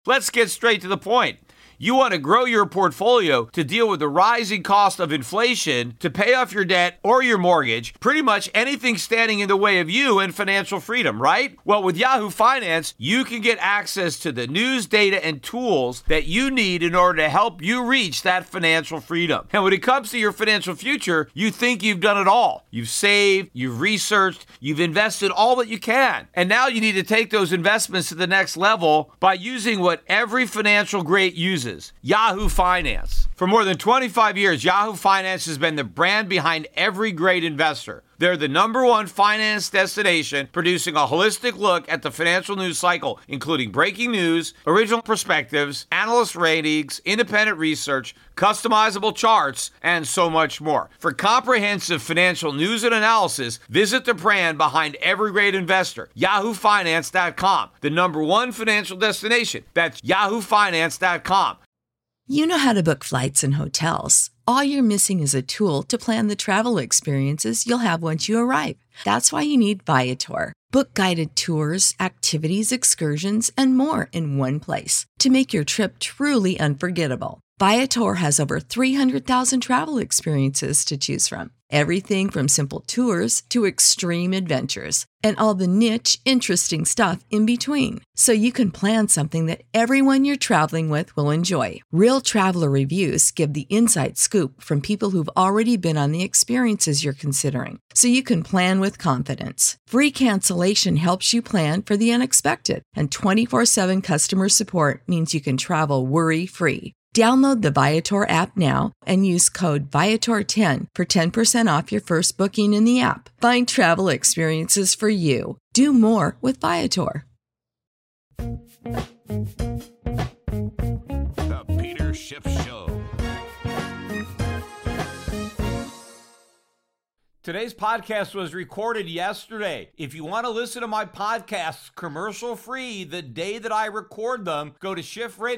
Let's get straight to the point. You want to grow your portfolio to deal with the rising cost of inflation, to pay off your debt or your mortgage, pretty much anything standing in the way of you and financial freedom, right? Well, with Yahoo Finance, you can get access to the news, data, and tools that you need in order to help you reach that financial freedom. And when it comes to your financial future, you think you've done it all. You've saved, you've researched, you've invested all that you can. And now you need to take those investments to the next level by using what every financial great uses. Yahoo Finance. For more than 25 years, Yahoo Finance has been the brand behind every great investor. They're the #1 finance destination, producing a holistic look at the financial news cycle, including breaking news, original perspectives, analyst ratings, independent research, customizable charts, and so much more. For comprehensive financial news and analysis, visit the brand behind every great investor, yahoofinance.com, the #1 financial destination. That's yahoofinance.com. You know how to book flights and hotels. All you're missing is a tool to plan the travel experiences you'll have once you arrive. That's why you need Viator. Book guided tours, activities, excursions, and more in one place to make your trip truly unforgettable. Viator has over 300,000 travel experiences to choose from. Everything from simple tours to extreme adventures and all the niche, interesting stuff in between. So you can plan something that everyone you're traveling with will enjoy. Real traveler reviews give the inside scoop from people who've already been on the experiences you're considering. So you can plan with confidence. Free cancellation helps you plan for the unexpected. And 24/7 customer support means you can travel worry-free. Download the Viator app now and use code Viator10 for 10% off your first booking in the app. Find travel experiences for you. Do more with Viator. The Peter Schiff Show. Today's podcast was recorded yesterday. If you want to listen to my podcasts commercial-free the day that I record them, go to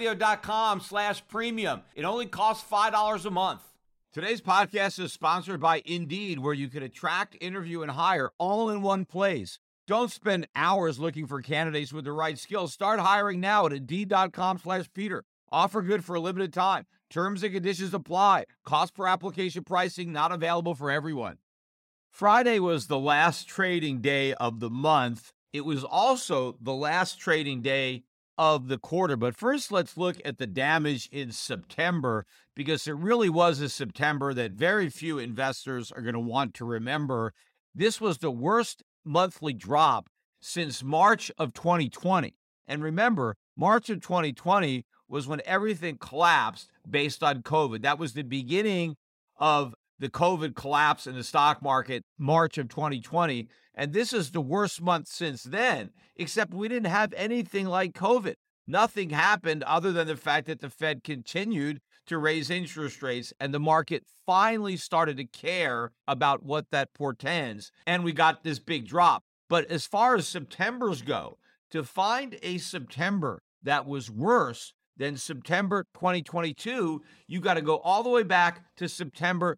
shiftradio.com/premium. It only costs $5 a month. Today's podcast is sponsored by Indeed, where you can attract, interview, and hire all in one place. Don't spend hours looking for candidates with the right skills. Start hiring now at Indeed.com/Peter. Offer good for a limited time. Terms and conditions apply. Cost per application pricing not available for everyone. Friday was the last trading day of the month. It was also the last trading day of the quarter. But first, let's look at the damage in September, because it really was a September that very few investors are going to want to remember. This was the worst monthly drop since March of 2020. And remember, March of 2020 was when everything collapsed based on COVID. That was the beginning of the COVID collapse in the stock market, March of 2020. And this is the worst month since then, except we didn't have anything like COVID. Nothing happened other than the fact that the Fed continued to raise interest rates and the market finally started to care about what that portends. And we got this big drop. But as far as Septembers go, to find a September that was worse than September 2022, you got to go all the way back to September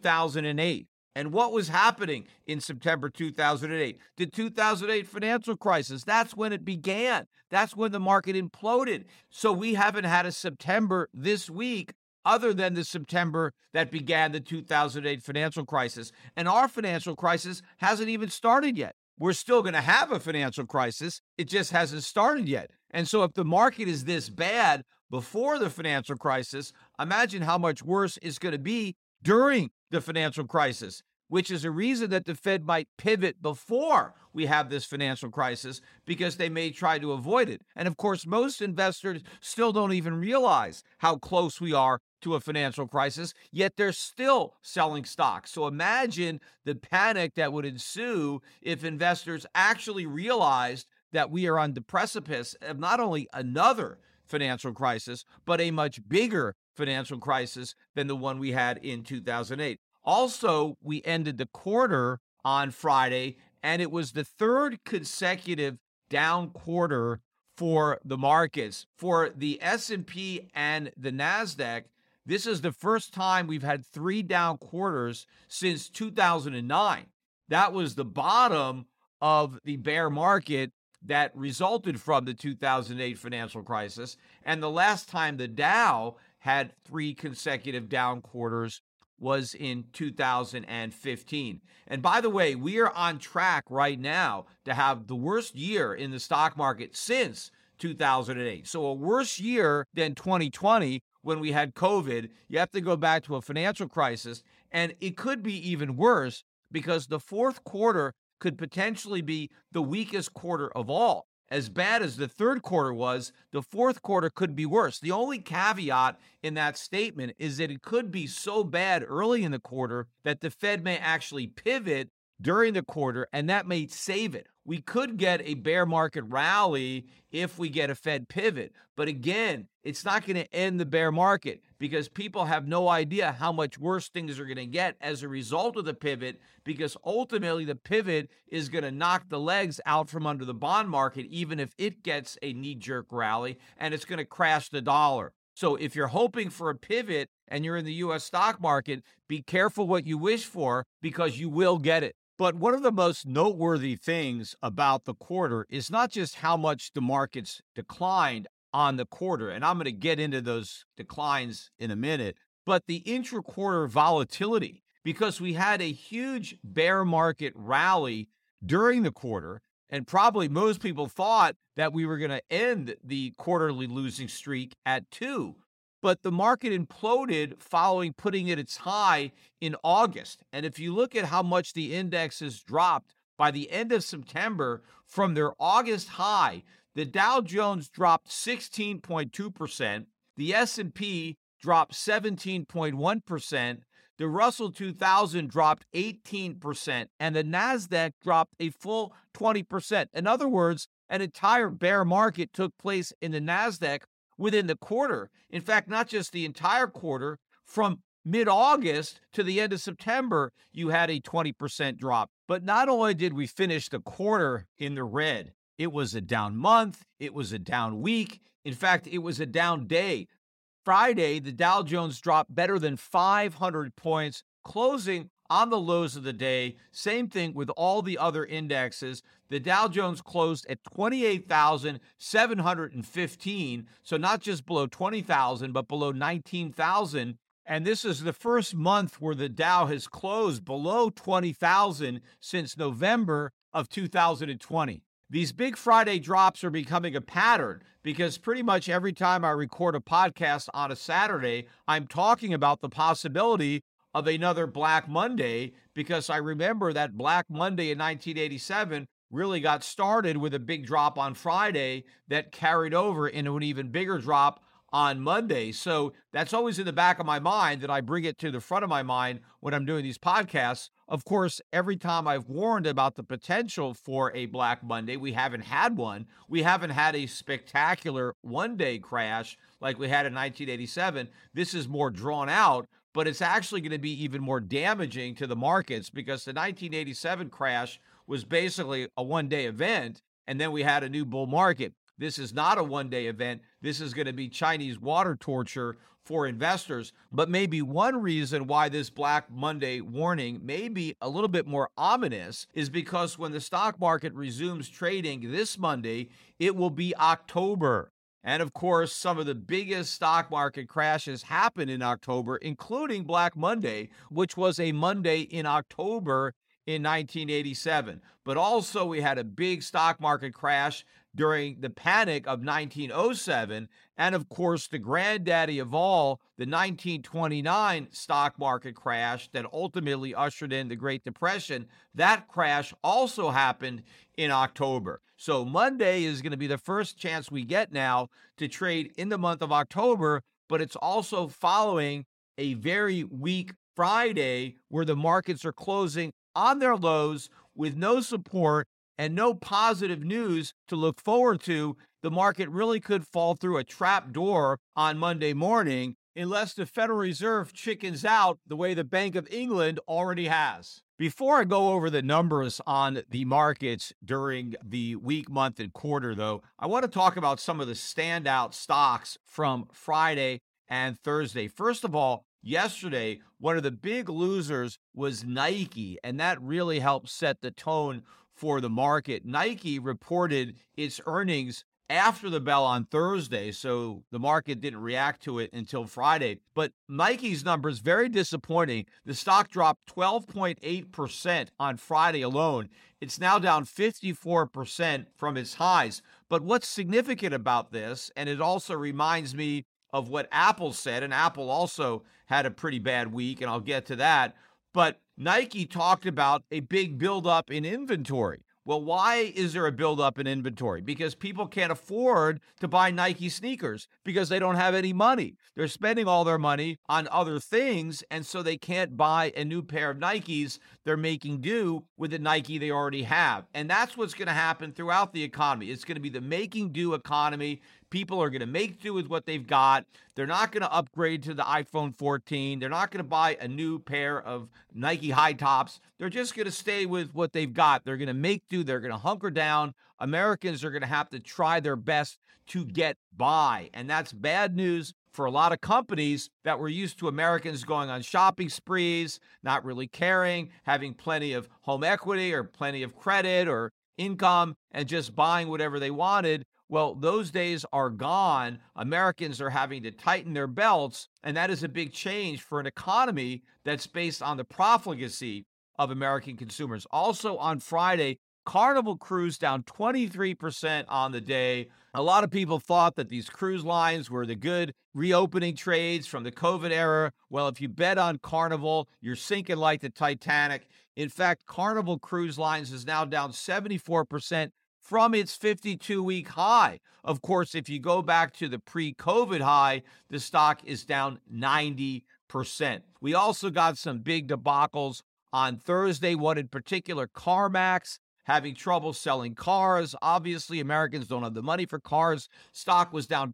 2008. And what was happening in September 2008? The 2008 financial crisis. That's when it began. That's when the market imploded. So we haven't had a September this week other than the September that began the 2008 financial crisis. And our financial crisis hasn't even started yet. We're still going to have a financial crisis. It just hasn't started yet. And so if the market is this bad before the financial crisis, imagine how much worse it's going to be during the financial crisis, which is a reason that the Fed might pivot before we have this financial crisis, because they may try to avoid it. And of course, most investors still don't even realize how close we are to a financial crisis, yet they're still selling stocks. So imagine the panic that would ensue if investors actually realized that we are on the precipice of not only another financial crisis, but a much bigger financial crisis than the one we had in 2008. Also, we ended the quarter on Friday, and it was the third consecutive down quarter for the markets. For the S&P and the NASDAQ, this is the first time we've had 3 down quarters since 2009. That was the bottom of the bear market that resulted from the 2008 financial crisis. And the last time the Dow had 3 consecutive down quarters was in 2015. And by the way, we are on track right now to have the worst year in the stock market since 2008. So a worse year than 2020 when we had COVID. You have to go back to a financial crisis, and it could be even worse because the fourth quarter could potentially be the weakest quarter of all. As bad as the third quarter was, the fourth quarter could be worse. The only caveat in that statement is that it could be so bad early in the quarter that the Fed may actually pivot during the quarter, and that may save it. We could get a bear market rally if we get a Fed pivot. But again, it's not going to end the bear market because people have no idea how much worse things are going to get as a result of the pivot, because ultimately the pivot is going to knock the legs out from under the bond market, even if it gets a knee-jerk rally, and it's going to crash the dollar. So if you're hoping for a pivot and you're in the U.S. stock market, be careful what you wish for because you will get it. But one of the most noteworthy things about the quarter is not just how much the markets declined on the quarter, and I'm going to get into those declines in a minute, but the intra-quarter volatility, because we had a huge bear market rally during the quarter, and probably most people thought that we were going to end the quarterly losing streak at 2. But the market imploded following putting it its high in August. And if you look at how much the index has dropped by the end of September from their August high, the Dow Jones dropped 16.2%, the S&P dropped 17.1%, the Russell 2000 dropped 18%, and the NASDAQ dropped a full 20%. In other words, an entire bear market took place in the NASDAQ within the quarter. In fact, not just the entire quarter, from mid-August to the end of September, you had a 20% drop. But not only did we finish the quarter in the red, it was a down month, it was a down week. In fact, it was a down day. Friday, the Dow Jones dropped better than 500 points, closing on the lows of the day. Same thing with all the other indexes. The Dow Jones closed at 28,715, so not just below 20,000, but below 19,000. And this is the first month where the Dow has closed below 20,000 since November of 2020. These big Friday drops are becoming a pattern because pretty much every time I record a podcast on a Saturday, I'm talking about the possibility of another Black Monday, because I remember that Black Monday in 1987 really got started with a big drop on Friday that carried over into an even bigger drop on Monday. So that's always in the back of my mind, that I bring it to the front of my mind when I'm doing these podcasts. Of course, every time I've warned about the potential for a Black Monday, we haven't had one. We haven't had a spectacular one-day crash like we had in 1987. This is more drawn out, but it's actually going to be even more damaging to the markets because the 1987 crash was basically a one-day event, and then we had a new bull market. This is not a one-day event. This is going to be Chinese water torture for investors. But maybe one reason why this Black Monday warning may be a little bit more ominous is because when the stock market resumes trading this Monday, it will be October. And of course, some of the biggest stock market crashes happened in October, including Black Monday, which was a Monday in October in 1987. But also we had a big stock market crash during the panic of 1907. And of course, the granddaddy of all, the 1929 stock market crash that ultimately ushered in the Great Depression. That crash also happened in October. So Monday is going to be the first chance we get now to trade in the month of October, but it's also following a very weak Friday where the markets are closing on their lows with no support and no positive news to look forward to. The market really could fall through a trap door on Monday morning unless the Federal Reserve chickens out the way the Bank of England already has. Before I go over the numbers on the markets during the week, month, and quarter, though, I want to talk about some of the standout stocks from Friday and Thursday. First of all, yesterday, one of the big losers was Nike, and that really helped set the tone for the market. Nike reported its earnings after the bell on Thursday, so the market didn't react to it until Friday. But Nike's numbers, very disappointing. The stock dropped 12.8% on Friday alone. It's now down 54% from its highs. But what's significant about this, and it also reminds me of what Apple said, and Apple also had a pretty bad week, and I'll get to that. But Nike talked about a big buildup in inventory. Well, why is there a buildup in inventory? Because people can't afford to buy Nike sneakers because they don't have any money. They're spending all their money on other things, and so they can't buy a new pair of Nikes. They're making do with the Nike they already have. And that's what's going to happen throughout the economy. It's going to be the making do economy. People are going to make do with what they've got. They're not going to upgrade to the iPhone 14. They're not going to buy a new pair of Nike high tops. They're just going to stay with what they've got. They're going to make do. They're going to hunker down. Americans are going to have to try their best to get by. And that's bad news for a lot of companies that were used to Americans going on shopping sprees, not really caring, having plenty of home equity or plenty of credit or income, and just buying whatever they wanted. Well, those days are gone. Americans are having to tighten their belts, and that is a big change for an economy that's based on the profligacy of American consumers. Also on Friday, Carnival Cruise down 23% on the day. A lot of people thought that these cruise lines were the good reopening trades from the COVID era. Well, if you bet on Carnival, you're sinking like the Titanic. In fact, Carnival Cruise Lines is now down 74% from its 52-week high. Of course, if you go back to the pre-COVID high, the stock is down 90%. We also got some big debacles on Thursday. One in particular, CarMax, having trouble selling cars. Obviously, Americans don't have the money for cars. Stock was down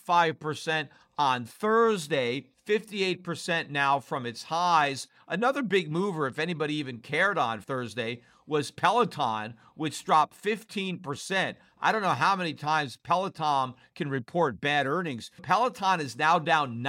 25% on Thursday, 58% now from its highs. Another big mover, if anybody even cared on Thursday, was Peloton, which dropped 15%. I don't know how many times Peloton can report bad earnings. Peloton is now down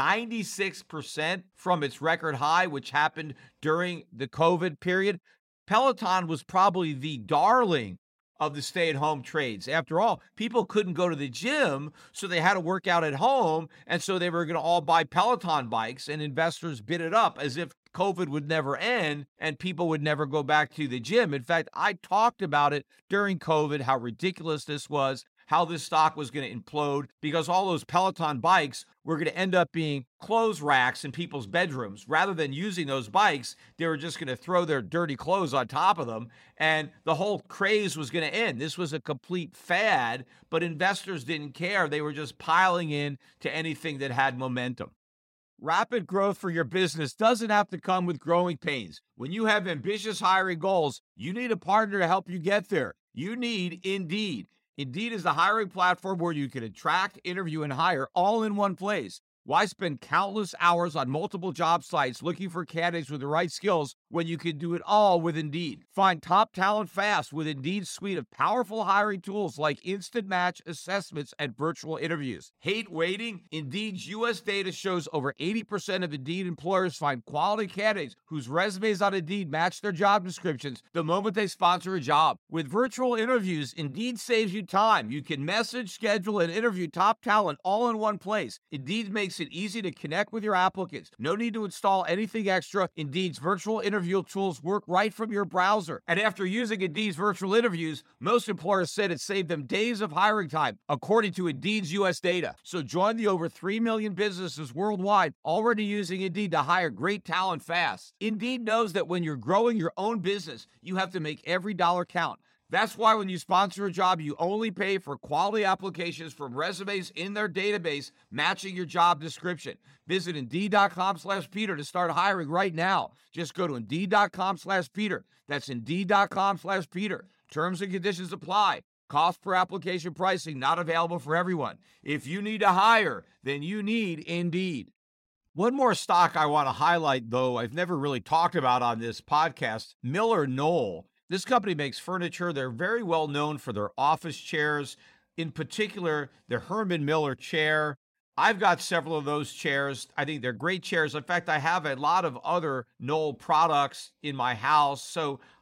96% from its record high, which happened during the COVID period. Peloton was probably the darling of the stay-at-home trades. After all, people couldn't go to the gym, so they had to work out at home, and so they were going to all buy Peloton bikes, and investors bid it up as if COVID would never end and people would never go back to the gym. In fact, I talked about it during COVID, how ridiculous this was, how this stock was going to implode because all those Peloton bikes were going to end up being clothes racks in people's bedrooms. Rather than using those bikes, they were just going to throw their dirty clothes on top of them, and the whole craze was going to end. This was a complete fad, but investors didn't care. They were just piling in to anything that had momentum. Rapid growth for your business doesn't have to come with growing pains. When you have ambitious hiring goals, you need a partner to help you get there. You need Indeed. Indeed is the hiring platform where you can attract, interview, and hire all in one place. Why spend countless hours on multiple job sites looking for candidates with the right skills when you can do it all with Indeed? Find top talent fast with Indeed's suite of powerful hiring tools like Instant Match, assessments, and virtual interviews. Hate waiting? Indeed's U.S. data shows over 80% of Indeed employers find quality candidates whose resumes on Indeed match their job descriptions the moment they sponsor a job. With virtual interviews, Indeed saves you time. You can message, schedule, and interview top talent all in one place. Indeed makes it easy to connect with your applicants. No need to install anything extra. Indeed's virtual interview tools work right from your browser. And after using Indeed's virtual interviews, most employers said it saved them days of hiring time, according to Indeed's U.S. data. So join the over 3 million businesses worldwide already using Indeed to hire great talent fast. Indeed knows that when you're growing your own business, you have to make every dollar count. That's why when you sponsor a job, you only pay for quality applications from resumes in their database matching your job description. Visit Indeed.com/Peter to start hiring right now. Just go to Indeed.com/Peter. That's Indeed.com/Peter. Terms and conditions apply. Cost per application pricing not available for everyone. If you need to hire, then you need Indeed. One more stock I want to highlight, though I've never really talked about on this podcast, MillerKnoll. This company makes furniture. They're very well known for their office chairs, in particular, the Herman Miller chair. I've got several of those chairs. I think they're great chairs. In fact, I have a lot of other Knoll products in my house. So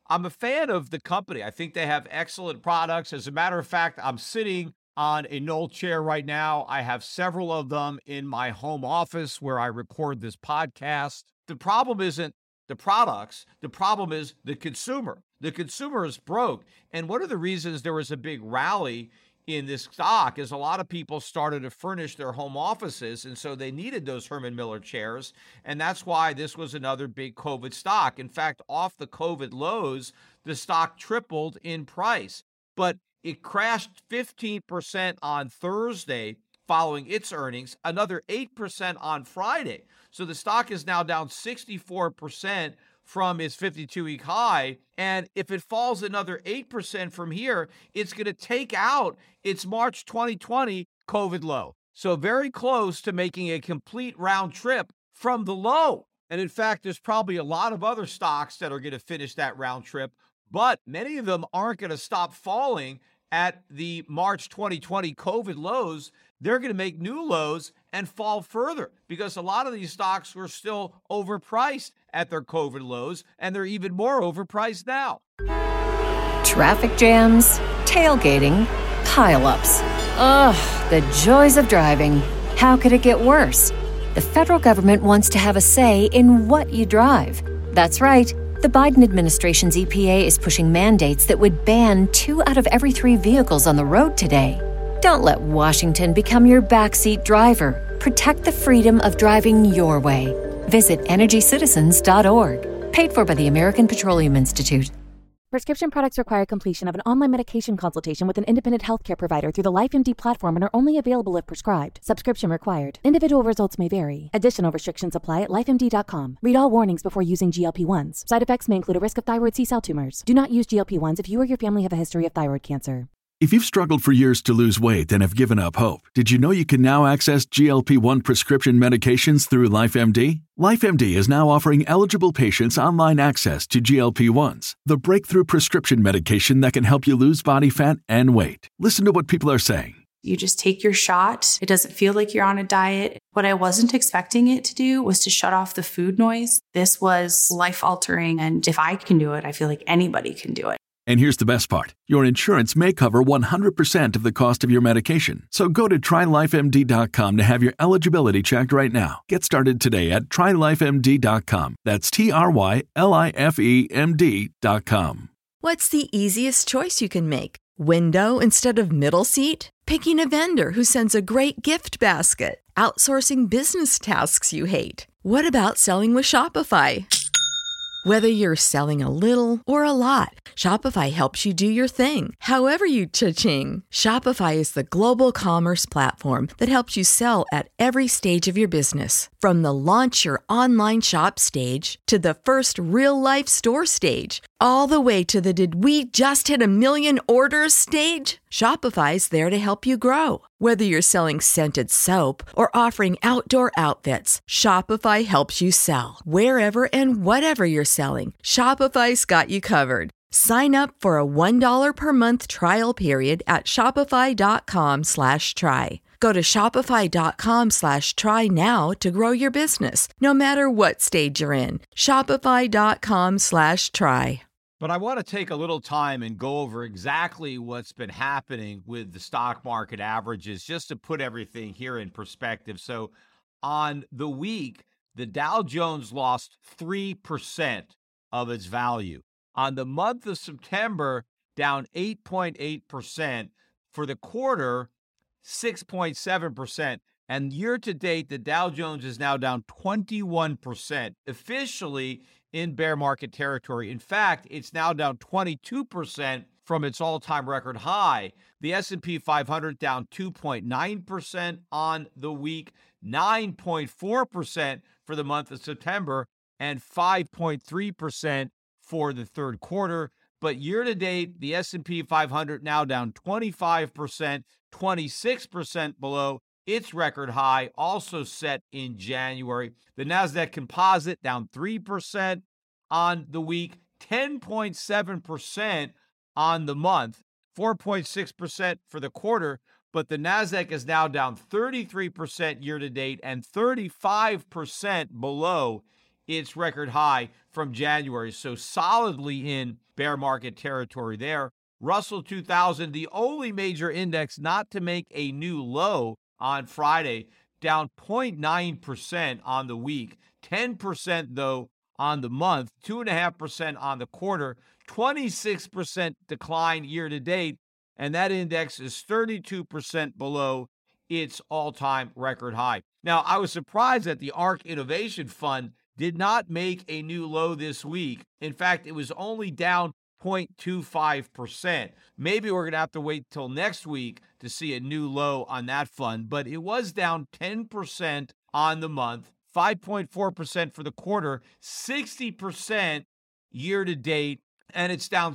I'm a fan of the company. I think they have excellent products. As a matter of fact, I'm sitting on a Knoll chair right now. I have several of them in my home office where I record this podcast. The problem isn't the products. The problem is the consumer. The consumer is broke. And one of the reasons there was a big rally in this stock is a lot of people started to furnish their home offices, and so they needed those Herman Miller chairs, and that's why this was another big COVID stock. In fact, off the COVID lows, the stock tripled in price, but it crashed 15% on Thursday following its earnings, another 8% on Friday. So the stock is now down 64% from its 52-week high. And if it falls another 8% from here, it's going to take out its March 2020 COVID low. So very close to making a complete round trip from the low. And in fact, there's probably a lot of other stocks that are going to finish that round trip, but many of them aren't going to stop falling at the March 2020 COVID lows. They're going to make new lows and fall further because a lot of these stocks were still overpriced at their COVID lows, and they're even more overpriced now. Traffic jams, tailgating, pileups. Ugh, the joys of driving. How could it get worse? The federal government wants to have a say in what you drive. That's right. The Biden administration's EPA is pushing mandates that would ban 2 out of every 3 vehicles on the road today. Don't let Washington become your backseat driver. Protect the freedom of driving your way. Visit EnergyCitizens.org. Paid for by the American Petroleum Institute. Prescription products require completion of an online medication consultation with an independent healthcare provider through the LifeMD platform and are only available if prescribed. Subscription required. Individual results may vary. Additional restrictions apply at lifemd.com. Read all warnings before using GLP-1s. Side effects may include a risk of thyroid C-cell tumors. Do not use GLP-1s if you or your family have a history of thyroid cancer. If you've struggled for years to lose weight and have given up hope, did you know you can now access GLP-1 prescription medications through LifeMD? LifeMD is now offering eligible patients online access to GLP-1s, the breakthrough prescription medication that can help you lose body fat and weight. Listen to what people are saying. You just take your shot. It doesn't feel like you're on a diet. What I wasn't expecting it to do was to shut off the food noise. This was life-altering, and if I can do it, I feel like anybody can do it. And here's the best part. Your insurance may cover 100% of the cost of your medication. So go to TryLifeMD.com to have your eligibility checked right now. Get started today at TryLifeMD.com. That's TryLifeMD.com. What's the easiest choice you can make? Window instead of middle seat? Picking a vendor who sends a great gift basket? Outsourcing business tasks you hate? What about selling with Shopify? Whether you're selling a little or a lot, Shopify helps you do your thing, however you cha-ching. Shopify is the global commerce platform that helps you sell at every stage of your business. From the launch your online shop stage to the first real-life store stage, all the way to the did we just hit 1 million orders stage. Shopify's there to help you grow. Whether you're selling scented soap or offering outdoor outfits, Shopify helps you sell. Wherever and whatever you're selling, Shopify's got you covered. Sign up for a $1 per month trial period at shopify.com/try. Go to shopify.com/try now to grow your business, no matter what stage you're in. Shopify.com/try. But I want to take a little time and go over exactly what's been happening with the stock market averages, just to put everything here in perspective. So on the week, the Dow Jones lost 3% of its value. On the month of September, down 8.8%. For the quarter, 6.7%. And year to date, the Dow Jones is now down 21%, officially in bear market territory. In fact, it's now down 22% from its all-time record high. The S&P 500 down 2.9% on the week, 9.4% for the month of September, and 5.3% for the third quarter. But year to date, the S&P 500 now down 25%, 26% below its record high, also set in January. The NASDAQ Composite down 3% on the week, 10.7% on the month, 4.6% for the quarter. But the NASDAQ is now down 33% year to date and 35% below its record high from January. So solidly in bear market territory there. Russell 2000, the only major index not to make a new low on Friday, down 0.9% on the week, 10% though on the month, 2.5% on the quarter, 26% decline year to date, and that index is 32% below its all-time record high. Now, I was surprised that the ARK Innovation Fund did not make a new low this week. In fact, it was only down 0.25%. Maybe we're going to have to wait till next week to see a new low on that fund, but it was down 10% on the month, 5.4% for the quarter, 60% year to date, and it's down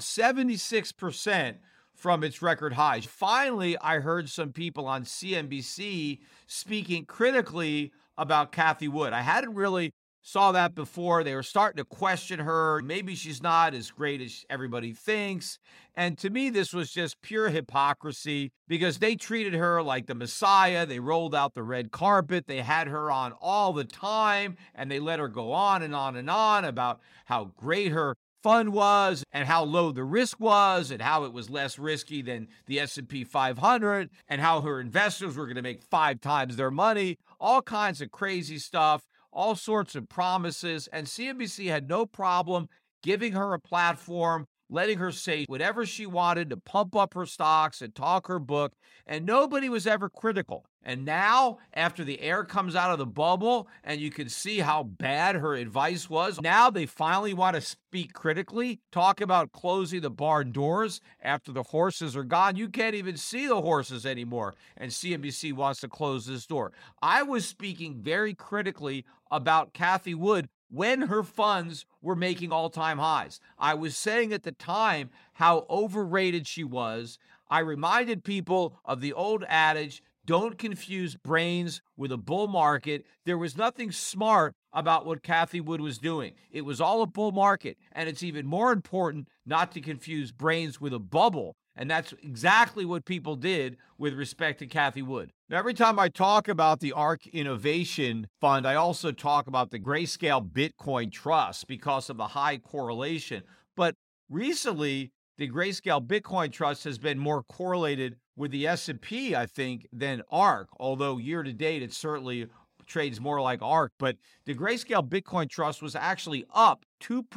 76% from its record highs. Finally, I heard some people on CNBC speaking critically about Cathie Wood. I hadn't really saw that before. They were starting to question her. Maybe she's not as great as everybody thinks. And to me, this was just pure hypocrisy because they treated her like the Messiah. They rolled out the red carpet. They had her on all the time, and they let her go on and on and on about how great her fund was and how low the risk was and how it was less risky than the S&P 500 and how her investors were going to make 5 times their money. All kinds of crazy stuff. All sorts of promises, and CNBC had no problem giving her a platform, letting her say whatever she wanted to pump up her stocks and talk her book, and nobody was ever critical. And now, after the air comes out of the bubble and you can see how bad her advice was, now they finally want to speak critically, talk about closing the barn doors after the horses are gone. You can't even see the horses anymore, and CNBC wants to close this door. I was speaking very critically about Cathie Wood when her funds were making all-time highs. I was saying at the time how overrated she was. I reminded people of the old adage, don't confuse brains with a bull market. There was nothing smart about what Cathie Wood was doing. It was all a bull market, and it's even more important not to confuse brains with a bubble. And that's exactly what people did with respect to Cathie Wood. Now, every time I talk about the ARK Innovation Fund, I also talk about the Grayscale Bitcoin Trust because of the high correlation. But recently, the Grayscale Bitcoin Trust has been more correlated with the S&P, I think, than ARK, although year to date, it certainly trades more like ARK. But the Grayscale Bitcoin Trust was actually up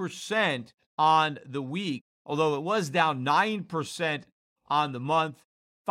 2% on the week, although it was down 9% on the month,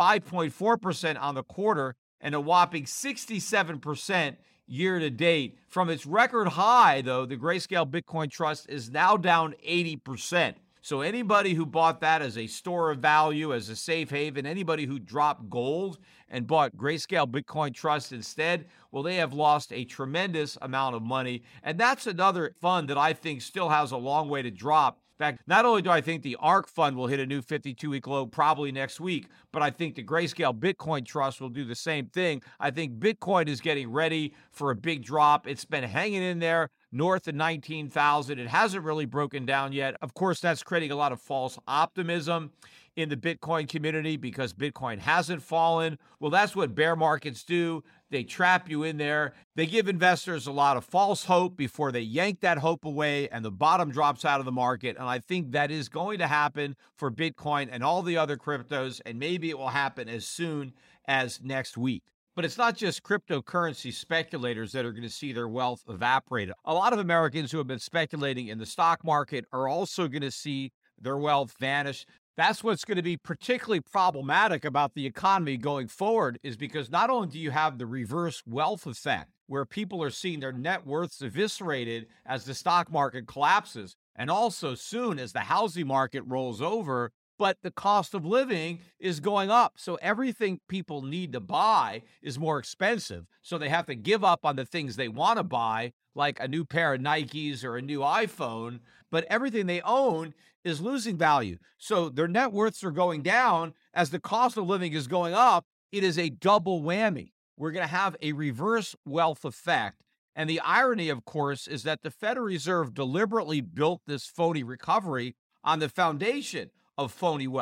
5.4% on the quarter, and a whopping 67% year to date. From its record high, though, the Grayscale Bitcoin Trust is now down 80%. So anybody who bought that as a store of value, as a safe haven, anybody who dropped gold and bought Grayscale Bitcoin Trust instead, well, they have lost a tremendous amount of money. And that's another fund that I think still has a long way to drop. In fact, not only do I think the ARK fund will hit a new 52-week low probably next week, but I think the Grayscale Bitcoin Trust will do the same thing. I think Bitcoin is getting ready for a big drop. It's been hanging in there north of 19,000. It hasn't really broken down yet. Of course, that's creating a lot of false optimism in the Bitcoin community because Bitcoin hasn't fallen. Well, that's what bear markets do. They trap you in there. They give investors a lot of false hope before they yank that hope away and the bottom drops out of the market. And I think that is going to happen for Bitcoin and all the other cryptos, and maybe it will happen as soon as next week. But it's not just cryptocurrency speculators that are going to see their wealth evaporate. A lot of Americans who have been speculating in the stock market are also going to see their wealth vanish. That's what's going to be particularly problematic about the economy going forward, is because not only do you have the reverse wealth effect, where people are seeing their net worths eviscerated as the stock market collapses, and also soon as the housing market rolls over, but the cost of living is going up. So everything people need to buy is more expensive. So they have to give up on the things they want to buy, like a new pair of Nikes or a new iPhone, but everything they own is losing value. So their net worths are going down as the cost of living is going up. It is a double whammy. We're going to have a reverse wealth effect. And the irony, of course, is that the Federal Reserve deliberately built this phony recovery on the foundation of phony wealth.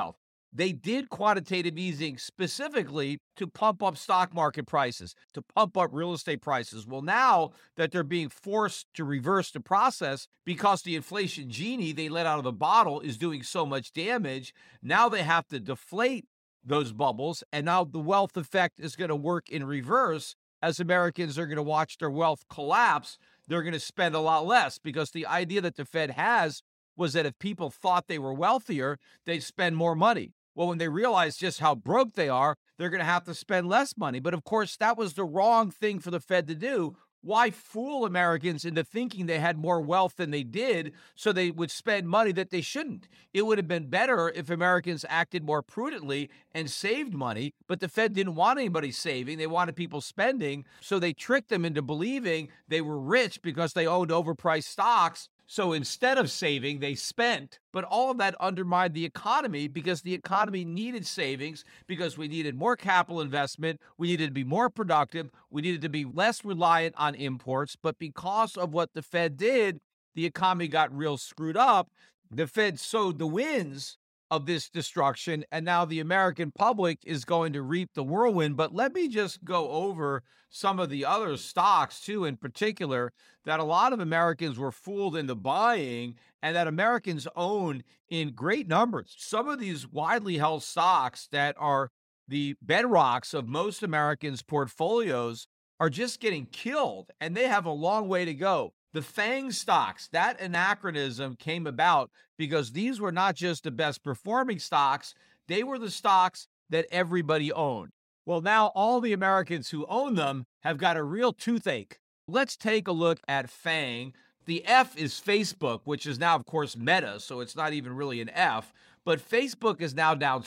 they did quantitative easing specifically to pump up stock market prices, to pump up real estate prices. Well, now that they're being forced to reverse the process because the inflation genie they let out of the bottle is doing so much damage, now they have to deflate those bubbles. And now the wealth effect is going to work in reverse. As Americans are going to watch their wealth collapse, they're going to spend a lot less, because the idea that the Fed has was that if people thought they were wealthier, they'd spend more money. Well, when they realize just how broke they are, they're going to have to spend less money. But of course, that was the wrong thing for the Fed to do. Why fool Americans into thinking they had more wealth than they did so they would spend money that they shouldn't? It would have been better if Americans acted more prudently and saved money, but the Fed didn't want anybody saving. They wanted people spending, so they tricked them into believing they were rich because they owned overpriced stocks. So instead of saving, they spent. But all of that undermined the economy, because the economy needed savings, because we needed more capital investment. We needed to be more productive. We needed to be less reliant on imports. But because of what the Fed did, the economy got real screwed up. The Fed sowed the winds of this destruction, and now the American public is going to reap the whirlwind. But let me just go over some of the other stocks, too, in particular, that a lot of Americans were fooled into buying and that Americans own in great numbers. Some of these widely held stocks that are the bedrocks of most Americans' portfolios are just getting killed, and they have a long way to go. The FANG stocks, that anachronism came about because these were not just the best performing stocks, they were the stocks that everybody owned. Well, now all the Americans who own them have got a real toothache. Let's take a look at FANG. The F is Facebook, which is now, of course, Meta, so it's not even really an F. But Facebook is now down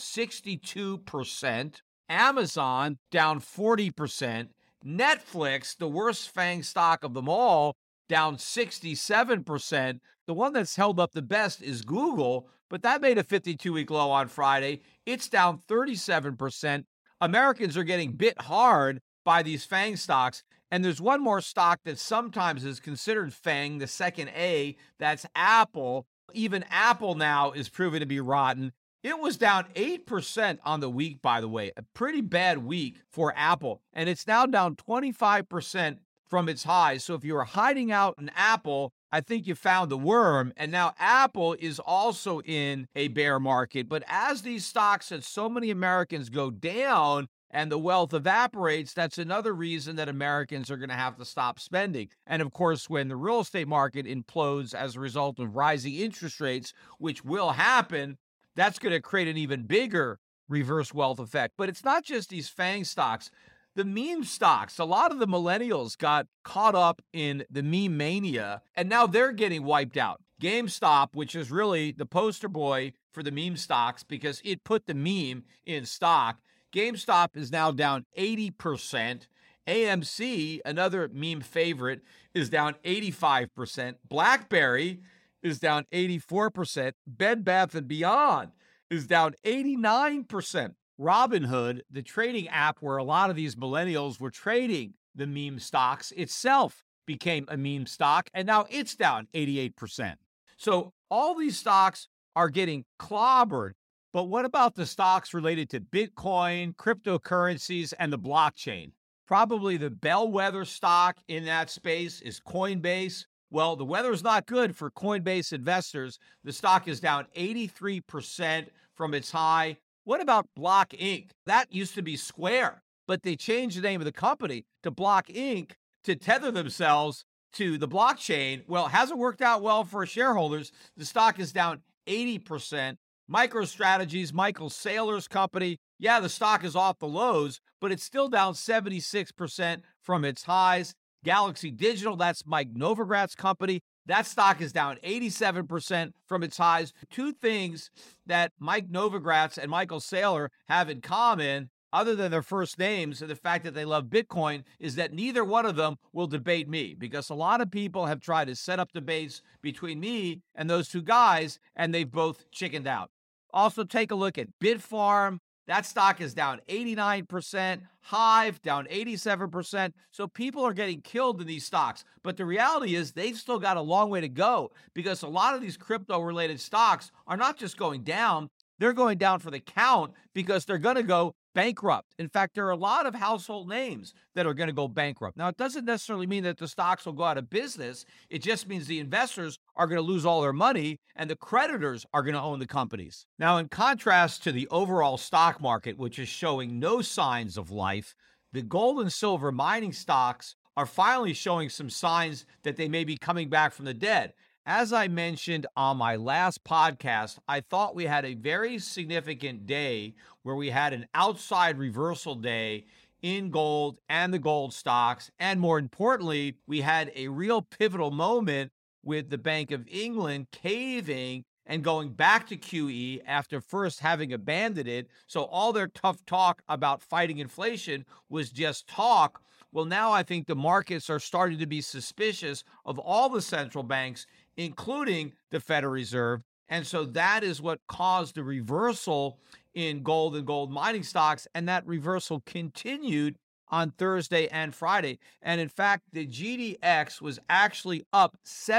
62%. Amazon down 40%. Netflix, the worst FANG stock of them all, down 67%. The one that's held up the best is Google, but that made a 52-week low on Friday. It's down 37%. Americans are getting bit hard by these FANG stocks. And there's one more stock that sometimes is considered FANG, the second A, that's Apple. Even Apple now is proven to be rotten. It was down 8% on the week, by the way, a pretty bad week for Apple. And it's now down 25% from its highs. So if you were hiding out in Apple, I think you found the worm. And now Apple is also in a bear market. But as these stocks that so many Americans go down and the wealth evaporates, that's another reason that Americans are going to have to stop spending. And of course, when the real estate market implodes as a result of rising interest rates, which will happen, that's going to create an even bigger reverse wealth effect. But it's not just these FANG stocks. The meme stocks, a lot of the millennials got caught up in the meme mania, and now they're getting wiped out. GameStop, which is really the poster boy for the meme stocks because it put the meme in stock, GameStop is now down 80%. AMC, another meme favorite, is down 85%. BlackBerry is down 84%. Bed Bath & Beyond is down 89%. Robinhood, the trading app where a lot of these millennials were trading the meme stocks, itself became a meme stock, and now it's down 88%. So all these stocks are getting clobbered. But what about the stocks related to Bitcoin, cryptocurrencies, and the blockchain? Probably the bellwether stock in that space is Coinbase. Well, the weather's not good for Coinbase investors. The stock is down 83% from its high. What about Block Inc? That used to be Square, but they changed the name of the company to Block Inc. to tether themselves to the blockchain. Well, it hasn't worked out well for shareholders. The stock is down 80%. MicroStrategies, Michael Saylor's company, yeah, the stock is off the lows, but it's still down 76% from its highs. Galaxy Digital, that's Mike Novogratz company, that stock is down 87% from its highs. Two things that Mike Novogratz and Michael Saylor have in common, other than their first names and the fact that they love Bitcoin, is that neither one of them will debate me, because a lot of people have tried to set up debates between me and those two guys, and they've both chickened out. Also, take a look at Bitfarm. That stock is down 89%. Hive down 87%. So people are getting killed in these stocks. But the reality is they've still got a long way to go, because a lot of these crypto-related stocks are not just going down, they're going down for the count because they're going to go bankrupt. In fact, there are a lot of household names that are going to go bankrupt. Now, it doesn't necessarily mean that the stocks will go out of business. It just means the investors are going to lose all their money and the creditors are going to own the companies. Now, in contrast to the overall stock market, which is showing no signs of life, the gold and silver mining stocks are finally showing some signs that they may be coming back from the dead. As I mentioned on my last podcast, I thought we had a very significant day where we had an outside reversal day in gold and the gold stocks. And more importantly, we had a real pivotal moment with the Bank of England caving and going back to QE after first having abandoned it. So all their tough talk about fighting inflation was just talk. Well, now I think the markets are starting to be suspicious of all the central banks, including the Federal Reserve. And so that is what caused the reversal in gold and gold mining stocks. And that reversal continued on Thursday and Friday. And in fact, the GDX was actually up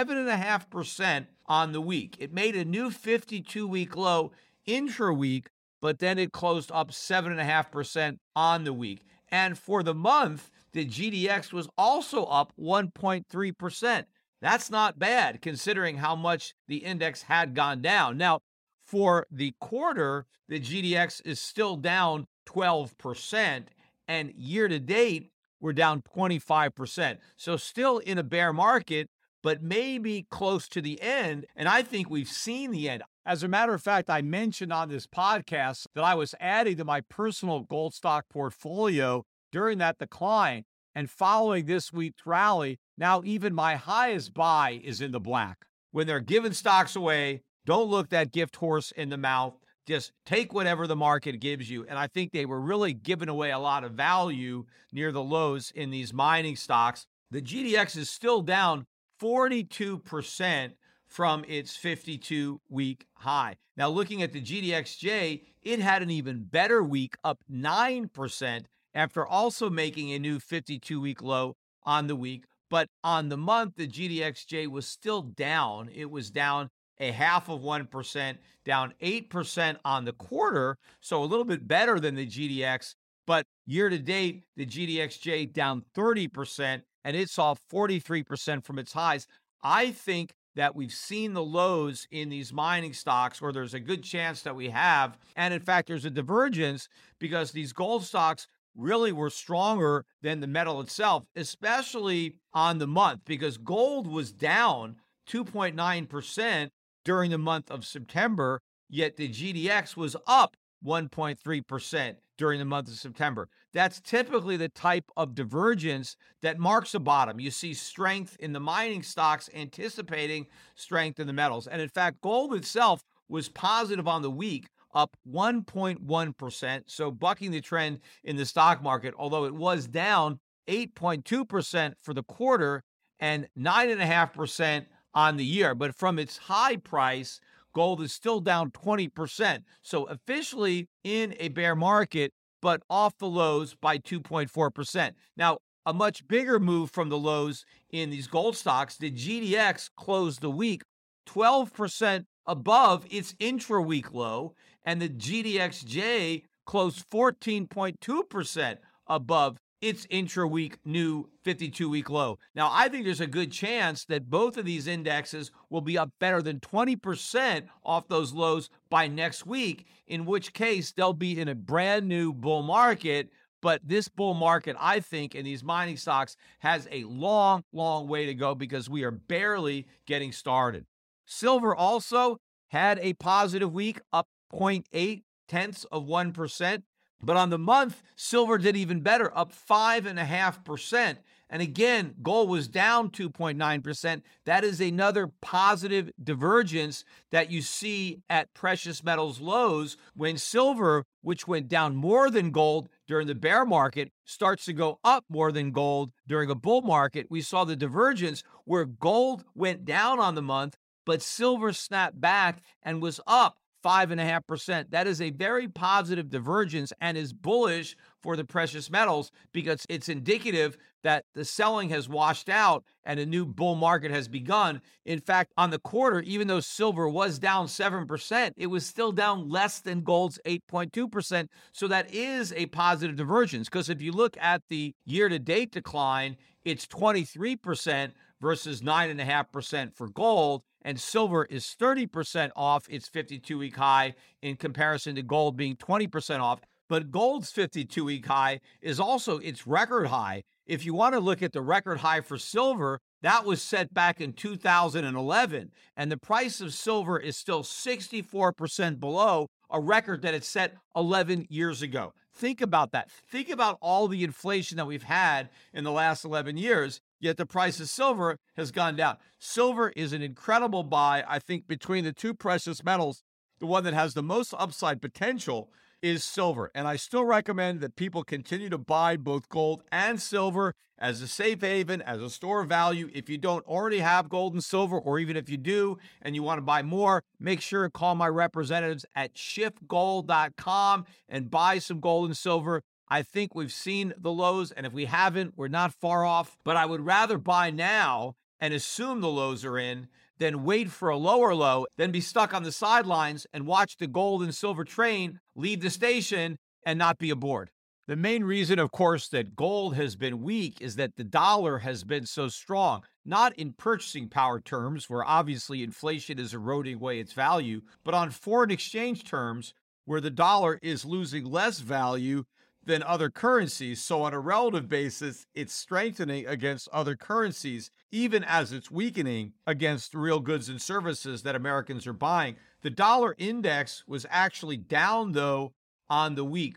7.5% on the week. It made a new 52-week low intra-week, but then it closed up 7.5% on the week. And for the month, the GDX was also up 1.3%. That's not bad considering how much the index had gone down. Now, for the quarter, the GDX is still down 12%, and year to date, we're down 25%. So still in a bear market, but maybe close to the end. And I think we've seen the end. As a matter of fact, I mentioned on this podcast that I was adding to my personal gold stock portfolio during that decline. And following this week's rally, now even my highest buy is in the black. When they're giving stocks away, don't look that gift horse in the mouth. Just take whatever the market gives you. And I think they were really giving away a lot of value near the lows in these mining stocks. The GDX is still down 42% from its 52-week high. Now, looking at the GDXJ, it had an even better week, up 9%, after also making a new 52-week low on the week. But on the month, the GDXJ was still down. It was down 0.5%, down 8% on the quarter, so a little bit better than the GDX. But year to date, the GDXJ down 30%, and it saw 43% from its highs. I think that we've seen the lows in these mining stocks, or there's a good chance that we have. And in fact, there's a divergence because these gold stocks really were stronger than the metal itself, especially on the month, because gold was down 2.9% during the month of September, yet the GDX was up 1.3% during the month of September. That's typically the type of divergence that marks a bottom. You see strength in the mining stocks anticipating strength in the metals. And in fact, gold itself was positive on the week, up 1.1%, so bucking the trend in the stock market, although it was down 8.2% for the quarter and 9.5% on the year. But from its high price, gold is still down 20%. So officially in a bear market, but off the lows by 2.4%. Now, a much bigger move from the lows in these gold stocks, the GDX closed the week 12% above its intra-week low, and the GDXJ closed 14.2% above its intra-week new 52-week low. Now, I think there's a good chance that both of these indexes will be up better than 20% off those lows by next week, in which case they'll be in a brand new bull market. But this bull market, I think, in these mining stocks has a long, long way to go because we are barely getting started. Silver also had a positive week, up 0.8%. But on the month, silver did even better, up 5.5%. And again, gold was down 2.9%. That is another positive divergence that you see at precious metals lows when silver, which went down more than gold during the bear market, starts to go up more than gold during a bull market. We saw the divergence where gold went down on the month, but silver snapped back and was up 5.5%. That is a very positive divergence and is bullish for the precious metals because it's indicative that the selling has washed out and a new bull market has begun. In fact, on the quarter, even though silver was down 7%, it was still down less than gold's 8.2%. So that is a positive divergence, because if you look at the year-to-date decline, it's 23% versus 9.5% for gold, and silver is 30% off its 52-week high in comparison to gold being 20% off. But gold's 52-week high is also its record high. If you want to look at the record high for silver, that was set back in 2011, and the price of silver is still 64% below a record that it set 11 years ago. Think about that. Think about all the inflation that we've had in the last 11 years, yet the price of silver has gone down. Silver is an incredible buy. I think between the two precious metals, the one that has the most upside potential is silver. And I still recommend that people continue to buy both gold and silver as a safe haven, as a store of value. If you don't already have gold and silver, or even if you do and you want to buy more, make sure to call my representatives at shiftgold.com and buy some gold and silver. I think we've seen the lows, and if we haven't, we're not far off. But I would rather buy now and assume the lows are in than wait for a lower low, then be stuck on the sidelines and watch the gold and silver train leave the station and not be aboard. The main reason, of course, that gold has been weak is that the dollar has been so strong, not in purchasing power terms, where obviously inflation is eroding away its value, but on foreign exchange terms, where the dollar is losing less value than other currencies. So on a relative basis, it's strengthening against other currencies, even as it's weakening against real goods and services that Americans are buying. The dollar index was actually down, though, on the week,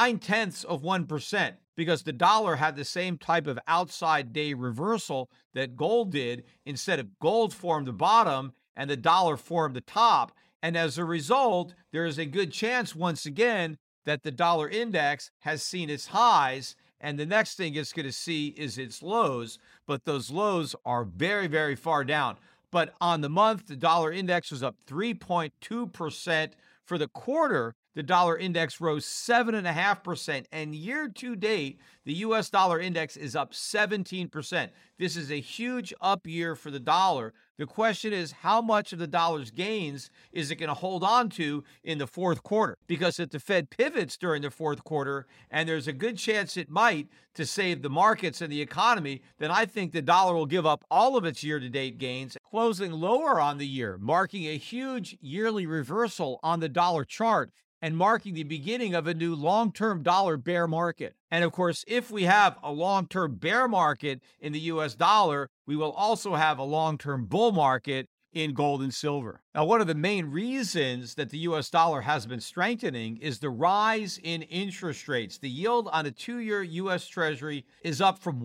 0.9%, because the dollar had the same type of outside day reversal that gold did. Instead of gold formed the bottom and the dollar formed the top. And as a result, there is a good chance, once again, that the dollar index has seen its highs, and the next thing it's going to see is its lows, but those lows are very, very far down. But on the month, the dollar index was up 3.2%. For the quarter, the dollar index rose 7.5%, and year to date, the U.S. dollar index is up 17%. This is a huge up year for the dollar. The question is, how much of the dollar's gains is it going to hold on to in the fourth quarter? Because if the Fed pivots during the fourth quarter, and there's a good chance it might, to save the markets and the economy, then I think the dollar will give up all of its year-to-date gains, closing lower on the year, marking a huge yearly reversal on the dollar chart and marking the beginning of a new long-term dollar bear market. And of course, if we have a long-term bear market in the US dollar, we will also have a long-term bull market in gold and silver. Now, one of the main reasons that the US dollar has been strengthening is the rise in interest rates. The yield on a 2-year US Treasury is up from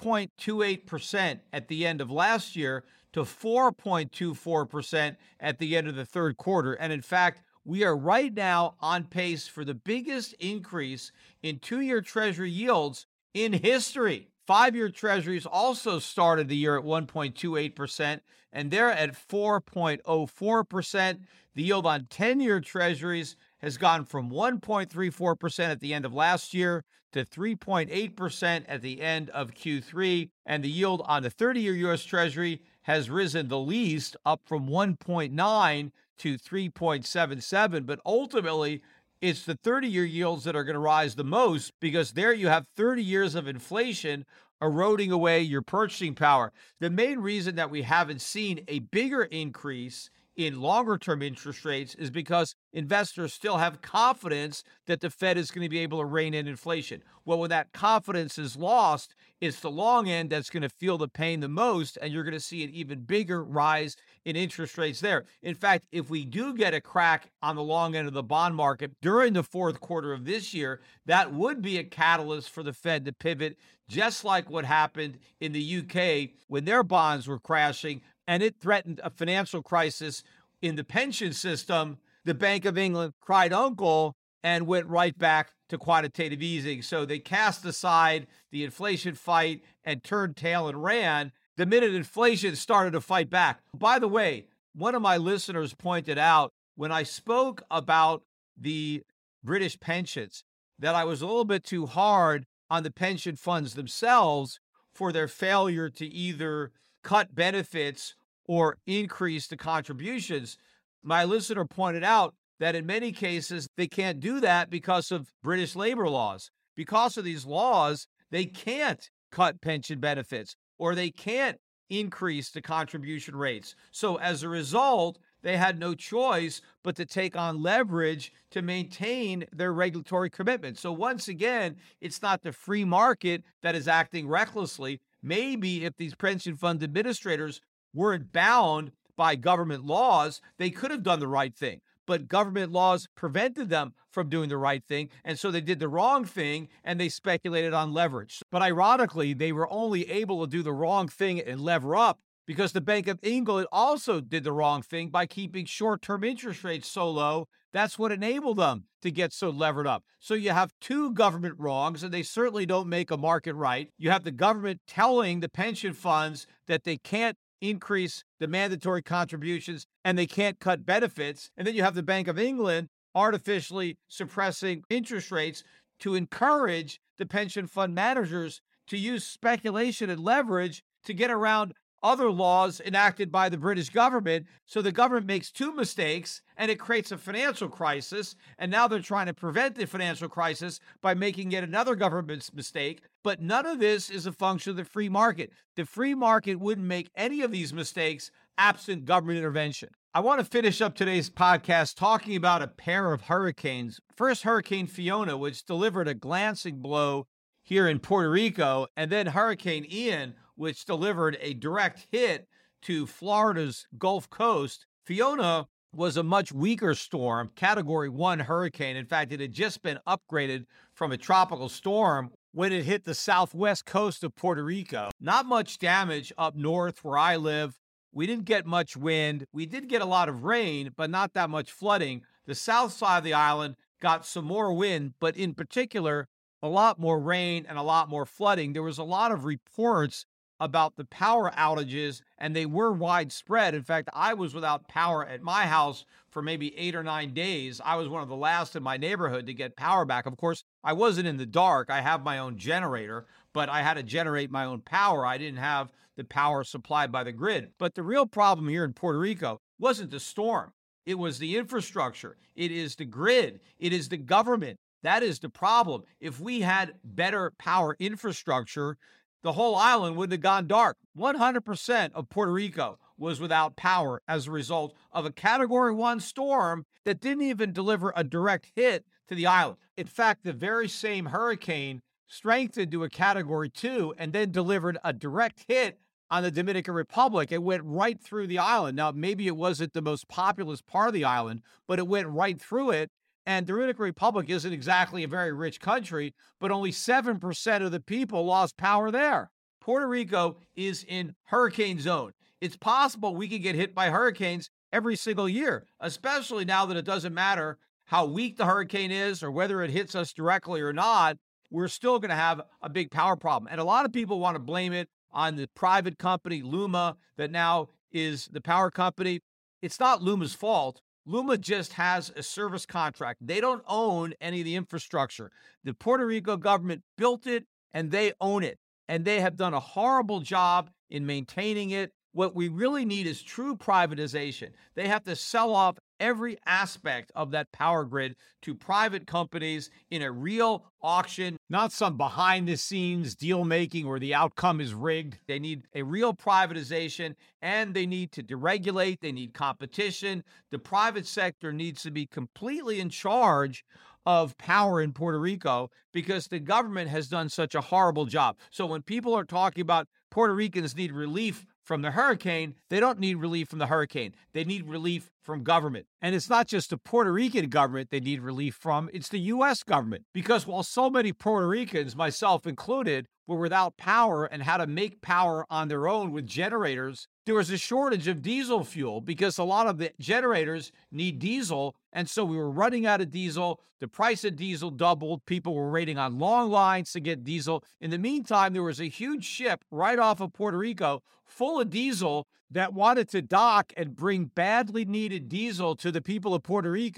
1.28% at the end of last year to 4.24% at the end of the third quarter. And in fact, we are right now on pace for the biggest increase in 2-year Treasury yields in history. 5-year Treasuries also started the year at 1.28%, and they're at 4.04%. The yield on 10-year Treasuries has gone from 1.34% at the end of last year to 3.8% at the end of Q3, and the yield on the 30-year U.S. Treasury has risen the least, up from 1.9 to 3.77, but ultimately it's the 30-year yields that are going to rise the most, because there you have 30 years of inflation eroding away your purchasing power. The main reason that we haven't seen a bigger increase in longer-term interest rates is because investors still have confidence that the Fed is going to be able to rein in inflation. Well, when that confidence is lost, it's the long end that's going to feel the pain the most, and you're going to see an even bigger rise in interest rates there. In fact, if we do get a crack on the long end of the bond market during the fourth quarter of this year, that would be a catalyst for the Fed to pivot, just like what happened in the UK when their bonds were crashing, and it threatened a financial crisis in the pension system. The Bank of England cried uncle and went right back to quantitative easing. So they cast aside the inflation fight and turned tail and ran the minute inflation started to fight back. By the way, one of my listeners pointed out when I spoke about the British pensions, that I was a little bit too hard on the pension funds themselves for their failure to either cut benefits or increase the contributions. My listener pointed out that in many cases, they can't do that because of British labor laws. Because of these laws, they can't cut pension benefits or they can't increase the contribution rates. So as a result, they had no choice but to take on leverage to maintain their regulatory commitment. So once again, it's not the free market that is acting recklessly. Maybe if these pension fund administrators weren't bound by government laws, they could have done the right thing. But government laws prevented them from doing the right thing. And so they did the wrong thing and they speculated on leverage. But ironically, they were only able to do the wrong thing and lever up because the Bank of England also did the wrong thing by keeping short-term interest rates so low. That's what enabled them to get so levered up. So you have two government wrongs, and they certainly don't make a market right. You have the government telling the pension funds that they can't increase the mandatory contributions and they can't cut benefits. And then you have the Bank of England artificially suppressing interest rates to encourage the pension fund managers to use speculation and leverage to get around other laws enacted by the British government. So the government makes two mistakes and it creates a financial crisis. And now they're trying to prevent the financial crisis by making yet another government's mistake. But none of this is a function of the free market. The free market wouldn't make any of these mistakes absent government intervention. I want to finish up today's podcast talking about a pair of hurricanes. First, Hurricane Fiona, which delivered a glancing blow here in Puerto Rico, and then Hurricane Ian, which delivered a direct hit to Florida's Gulf Coast. Fiona was a much weaker storm, Category 1 hurricane. In fact, it had just been upgraded from a tropical storm when it hit the southwest coast of Puerto Rico. Not much damage up north where I live. We didn't get much wind. We did get a lot of rain, but not that much flooding. The south side of the island got some more wind, but in particular, a lot more rain and a lot more flooding. There was a lot of reports about the power outages, and they were widespread. In fact, I was without power at my house for maybe 8 or 9 days. I was one of the last in my neighborhood to get power back. Of course, I wasn't in the dark. I have my own generator, but I had to generate my own power. I didn't have the power supplied by the grid. But the real problem here in Puerto Rico wasn't the storm. It was the infrastructure. It is the grid. It is the government. That is the problem. If we had better power infrastructure, the whole island wouldn't have gone dark. 100% of Puerto Rico was without power as a result of a Category 1 storm that didn't even deliver a direct hit to the island. In fact, the very same hurricane strengthened to a Category 2 and then delivered a direct hit on the Dominican Republic. It went right through the island. Now, maybe it wasn't the most populous part of the island, but it went right through it. And the Dominican Republic isn't exactly a very rich country, but only 7% of the people lost power there. Puerto Rico is in hurricane zone. It's possible we could get hit by hurricanes every single year, especially now that it doesn't matter how weak the hurricane is or whether it hits us directly or not. We're still going to have a big power problem. And a lot of people want to blame it on the private company, Luma, that now is the power company. It's not Luma's fault. Luma just has a service contract. They don't own any of the infrastructure. The Puerto Rico government built it and they own it. And they have done a horrible job in maintaining it. What we really need is true privatization. They have to sell off every aspect of that power grid to private companies in a real auction, not some behind-the-scenes deal-making where the outcome is rigged. They need a real privatization, and they need to deregulate. They need competition. The private sector needs to be completely in charge of power in Puerto Rico because the government has done such a horrible job. So when people are talking about Puerto Ricans need relief from the hurricane, they don't need relief from the hurricane. They need relief from government. And it's not just the Puerto Rican government they need relief from, it's the U.S. government. Because while so many Puerto Ricans, myself included, were without power and had to make power on their own with generators, there was a shortage of diesel fuel because a lot of the generators need diesel. And so we were running out of diesel. The price of diesel doubled. People were waiting on long lines to get diesel. In the meantime, there was a huge ship right off of Puerto Rico full of diesel that wanted to dock and bring badly needed diesel to the people of Puerto Rico.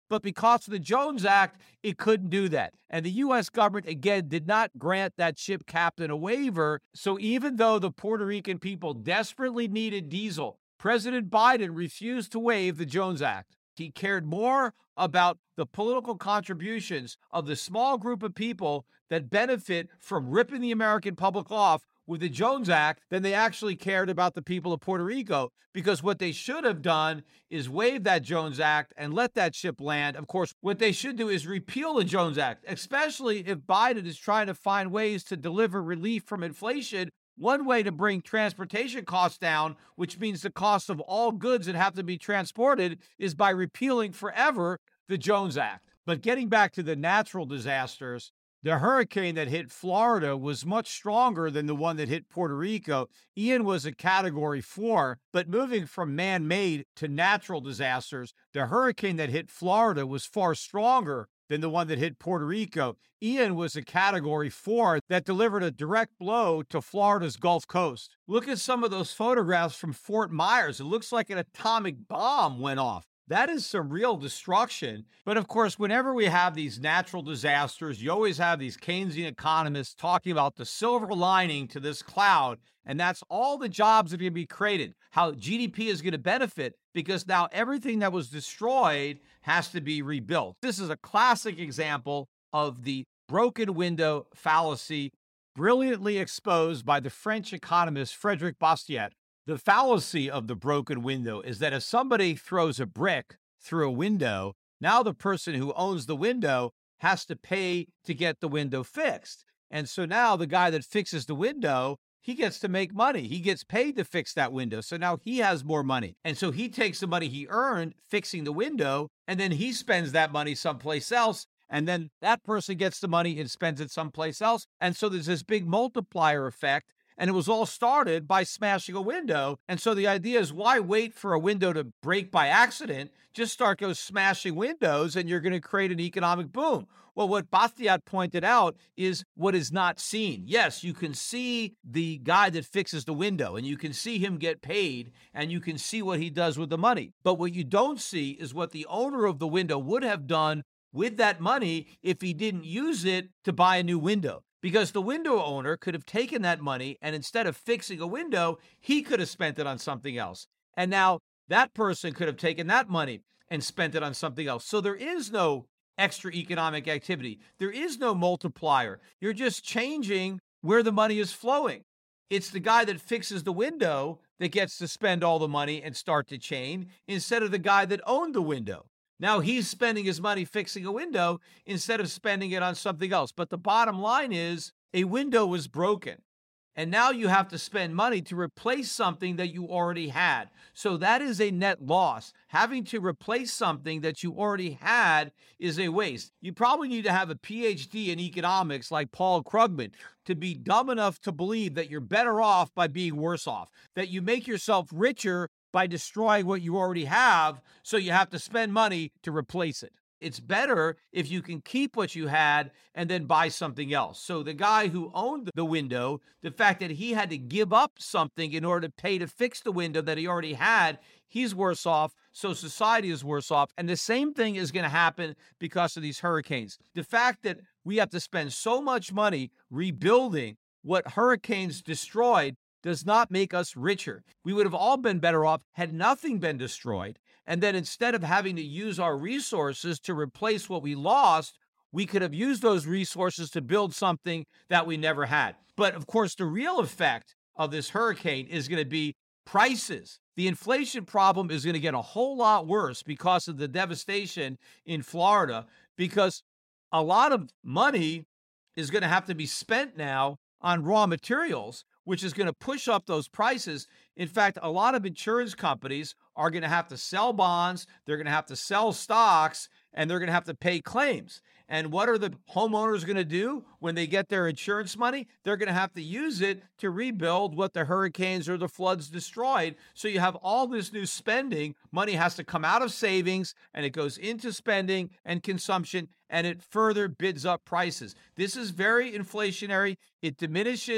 But because of the Jones Act, it couldn't do that. And the U.S. government, again, did not grant that ship captain a waiver. So even though the Puerto Rican people desperately needed diesel, President Biden refused to waive the Jones Act. He cared more about the political contributions of the small group of people that benefit from ripping the American public off with the Jones Act than they actually cared about the people of Puerto Rico, because what they should have done is waive that Jones Act and let that ship land. Of course, what they should do is repeal the Jones Act, especially if Biden is trying to find ways to deliver relief from inflation. One way to bring transportation costs down, which means the cost of all goods that have to be transported, is by repealing forever the Jones Act. But getting back to the natural disasters, the hurricane that hit Florida was much stronger than the one that hit Puerto Rico. Ian was a Category 4, but moving from man-made to natural disasters, the hurricane that hit Florida was far stronger than the one that hit Puerto Rico. Ian was a Category 4 that delivered a direct blow to Florida's Gulf Coast. Look at some of those photographs from Fort Myers. It looks like an atomic bomb went off. That is some real destruction. But of course, whenever we have these natural disasters, you always have these Keynesian economists talking about the silver lining to this cloud. And that's all the jobs that are going to be created, how GDP is going to benefit, because now everything that was destroyed has to be rebuilt. This is a classic example of the broken window fallacy, brilliantly exposed by the French economist Frédéric Bastiat. The fallacy of the broken window is that if somebody throws a brick through a window, now the person who owns the window has to pay to get the window fixed. And so now the guy that fixes the window, he gets to make money. He gets paid to fix that window. So now he has more money. And so he takes the money he earned fixing the window, and then he spends that money someplace else. And then that person gets the money and spends it someplace else. And so there's this big multiplier effect. And it was all started by smashing a window. And so the idea is, why wait for a window to break by accident? Just start smashing windows and you're going to create an economic boom. Well, what Bastiat pointed out is what is not seen. Yes, you can see the guy that fixes the window and you can see him get paid and you can see what he does with the money. But what you don't see is what the owner of the window would have done with that money if he didn't use it to buy a new window. Because the window owner could have taken that money and instead of fixing a window, he could have spent it on something else. And now that person could have taken that money and spent it on something else. So there is no extra economic activity. There is no multiplier. You're just changing where the money is flowing. It's the guy that fixes the window that gets to spend all the money and start the chain instead of the guy that owned the window. Now he's spending his money fixing a window instead of spending it on something else. But the bottom line is a window was broken. And now you have to spend money to replace something that you already had. So that is a net loss. Having to replace something that you already had is a waste. You probably need to have a PhD in economics like Paul Krugman to be dumb enough to believe that you're better off by being worse off, that you make yourself richer by destroying what you already have, so you have to spend money to replace it. It's better if you can keep what you had and then buy something else. So the guy who owned the window, the fact that he had to give up something in order to pay to fix the window that he already had, he's worse off. So society is worse off. And the same thing is going to happen because of these hurricanes. The fact that we have to spend so much money rebuilding what hurricanes destroyed does not make us richer. We would have all been better off had nothing been destroyed. And then instead of having to use our resources to replace what we lost, we could have used those resources to build something that we never had. But of course, the real effect of this hurricane is going to be prices. The inflation problem is going to get a whole lot worse because of the devastation in Florida, because a lot of money is going to have to be spent now on raw materials, which is going to push up those prices. In fact, a lot of insurance companies are going to have to sell bonds, they're going to have to sell stocks, and they're going to have to pay claims. And what are the homeowners going to do when they get their insurance money? They're going to have to use it to rebuild what the hurricanes or the floods destroyed. So you have all this new spending. Money has to come out of savings, and it goes into spending and consumption, and it further bids up prices. This is very inflationary. It diminishes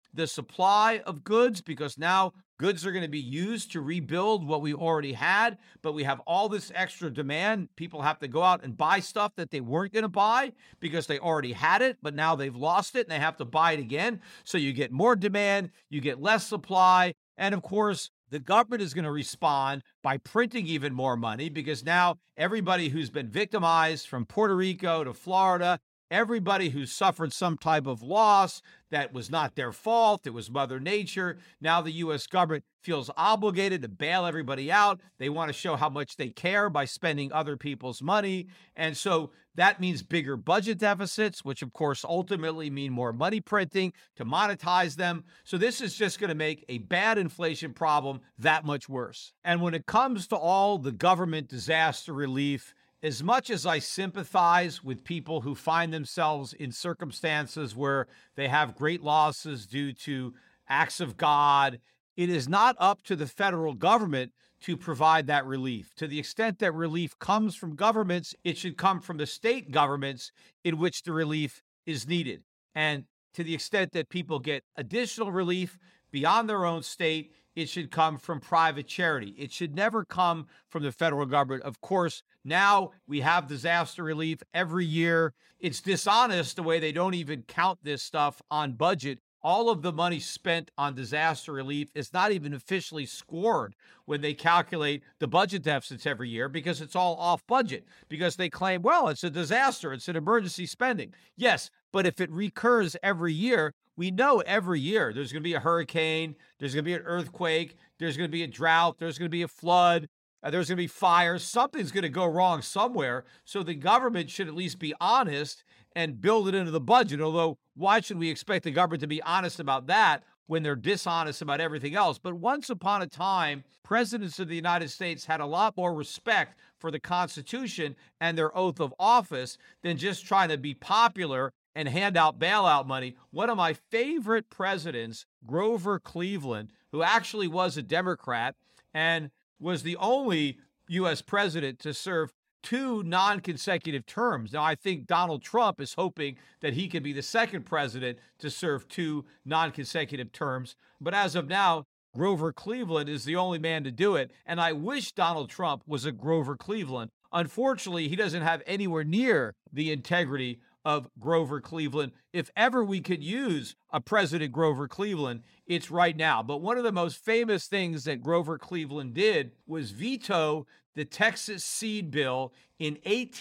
the supply of goods, because now goods are going to be used to rebuild what we already had, but we have all this extra demand. People have to go out and buy stuff that they weren't going to buy because they already had it, but now they've lost it and they have to buy it again. So you get more demand, you get less supply, and of course, the government is going to respond by printing even more money, because now everybody who's been victimized from Puerto Rico to Florida, everybody who suffered some type of loss that was not their fault, it was Mother Nature, now the U.S. government feels obligated to bail everybody out. They want to show how much they care by spending other people's money. And so that means bigger budget deficits, which of course ultimately mean more money printing to monetize them. So this is just going to make a bad inflation problem that much worse. And when it comes to all the government disaster relief, as much as I sympathize with people who find themselves in circumstances where they have great losses due to acts of God, it is not up to the federal government to provide that relief. To the extent that relief comes from governments, it should come from the state governments in which the relief is needed. And to the extent that people get additional relief beyond their own state, it should come from private charity. It should never come from the federal government. Of course, now we have disaster relief every year. It's dishonest the way they don't even count this stuff on budget. All of the money spent on disaster relief is not even officially scored when they calculate the budget deficits every year, because it's all off budget, because they claim, well, it's a disaster, it's an emergency spending. Yes, but if it recurs every year, we know every year there's going to be a hurricane, there's going to be an earthquake, there's going to be a drought, there's going to be a flood, there's going to be fires. Something's going to go wrong somewhere. So the government should at least be honest and build it into the budget. Although, why should we expect the government to be honest about that when they're dishonest about everything else? But once upon a time, presidents of the United States had a lot more respect for the Constitution and their oath of office than just trying to be popular and hand out bailout money. One of my favorite presidents, Grover Cleveland, who actually was a Democrat and was the only U.S. president to serve 2 non-consecutive terms. Now, I think Donald Trump is hoping that he can be the second president to serve 2 non-consecutive terms. But as of now, Grover Cleveland is the only man to do it. And I wish Donald Trump was a Grover Cleveland. Unfortunately, he doesn't have anywhere near the integrity of Grover Cleveland. If ever we could use a President Grover Cleveland, it's right now. But one of the most famous things that Grover Cleveland did was veto the Texas seed bill in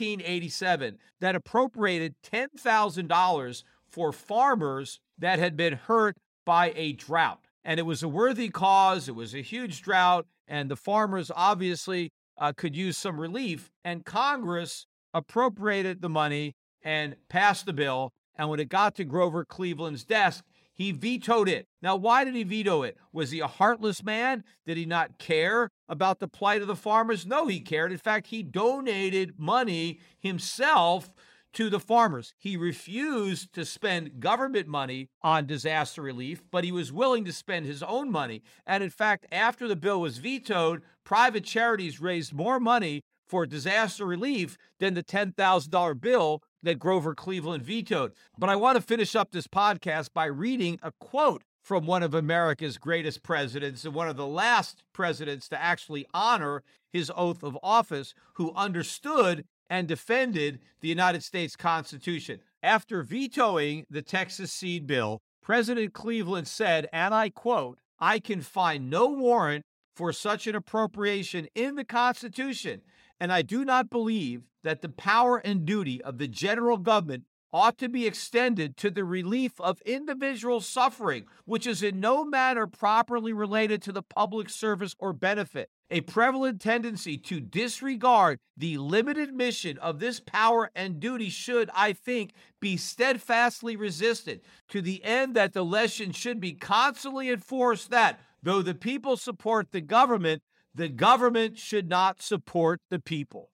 1887 that appropriated $10,000 for farmers that had been hurt by a drought. And it was a worthy cause. It was a huge drought, and the farmers obviously could use some relief. And Congress appropriated the money and passed the bill. And when it got to Grover Cleveland's desk, he vetoed it. Now, why did he veto it? Was he a heartless man? Did he not care about the plight of the farmers? No, he cared. In fact, he donated money himself to the farmers. He refused to spend government money on disaster relief, but he was willing to spend his own money. And in fact, after the bill was vetoed, private charities raised more money for disaster relief than the $10,000 bill that Grover Cleveland vetoed. But I want to finish up this podcast by reading a quote from one of America's greatest presidents and one of the last presidents to actually honor his oath of office, who understood and defended the United States Constitution. After vetoing the Texas seed bill, President Cleveland said, and I quote, "I can find no warrant for such an appropriation in the Constitution, and I do not believe that the power and duty of the general government ought to be extended to the relief of individual suffering, which is in no manner properly related to the public service or benefit. A prevalent tendency to disregard the limited mission of this power and duty should, I think, be steadfastly resisted, to the end that the lesson should be constantly enforced that, though the people support the government should not support the people."